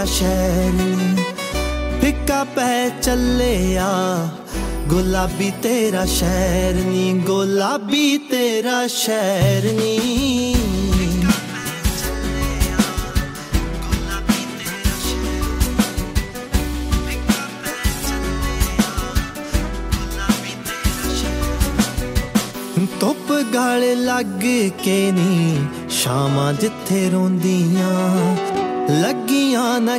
शहर नी फिक्का पै चलिया गुलाबी तेरा शहर नी गुलाबी तेरा शहर नी धुप गल लग के नी शामां जिथे रोंदियां लगियां ना